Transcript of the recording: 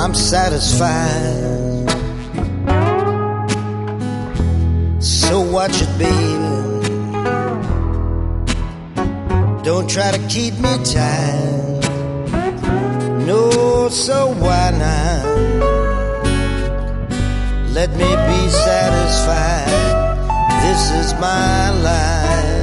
I'm satisfied. So watch it, baby. Don't try to keep me tied. No, so why not? Let me be satisfied. This is my life.